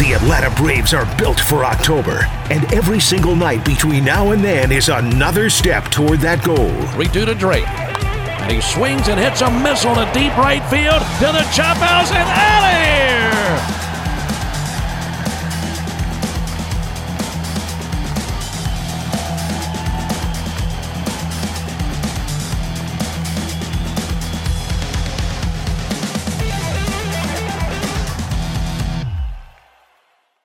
The Atlanta Braves are built for October, and every single night between now and then is another step toward that goal. 3-2 to Drake. And he swings and hits a missile to deep right field to the chop house and out of here!